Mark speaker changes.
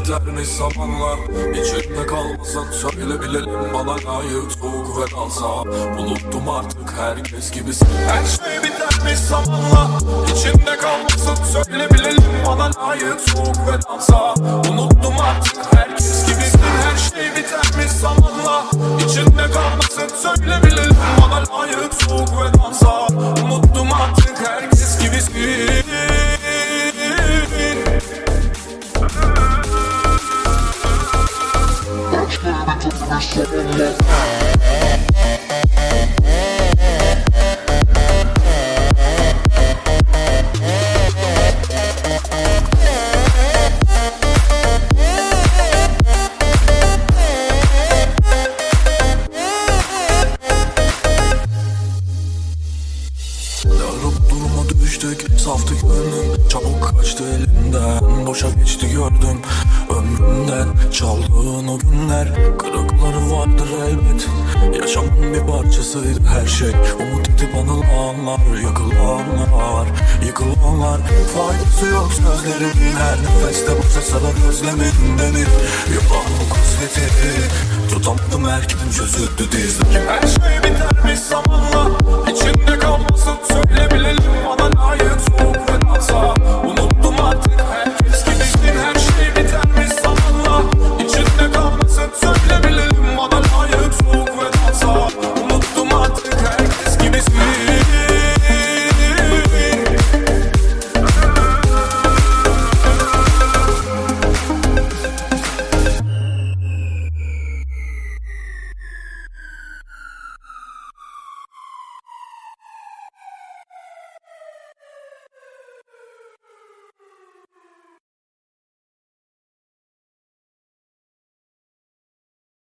Speaker 1: bitermiş zamanla. İçimde kalmasın söyle bilelim, bana layık soğuk ve dansa. Unuttum artık herkes gibisin. Her şey bitermiş zamanla. İçimde kalmasın söyle bilelim, bana layık soğuk ve dansa. Unuttum artık herkes gibisin. Her şey bitermiş zamanla. İçimde kalmasın söyle bilelim, bana layık soğuk ve dansa. Unuttum artık herkes gibisin. Darıp duruma düştük, saftı gönlüm çabuk kaçtı elimden. Boşa geçti gördüm ömrümden çaldığın o günler. Kırıkları vardır elbet, yaşamın bir parçasıydı her şey. Umut edip anılanlar, yakılanlar, yıkılanlar. Faydası yok sözlerimin, her nefeste bu sesalar özlemin beni. Yapan bu kasveti tutamadım, erken çözüldü dizlerim. Her şey bitermiş zamanla. İçinde kalmasın söyle bilelim, bana layık soğuk ve dansa.